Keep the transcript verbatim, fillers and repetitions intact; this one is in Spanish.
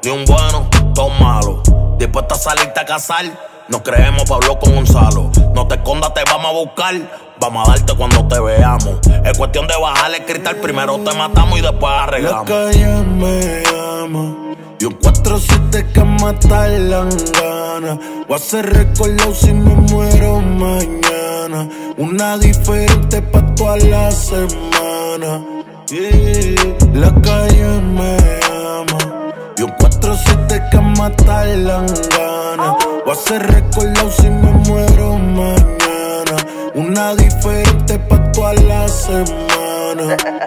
ni un bueno, todo malo. Dispuesta a salirte a casar, nos creemos Pablo con Gonzalo. No te escondas, te vamos a buscar, vamos a darte cuando te veamos. Es cuestión de bajar el cristal, primero te matamos y después arreglamos. La calle me llama y un cuatro siete que matar la gana. Voy a ser recordado si me muero mañana. Una diferente pa' toda la semana. Yeah. La calle me llama y un cuatro siete que matar la gana. Voy a ser recordado si me muero mañana. Una diferente pa' toda la semana.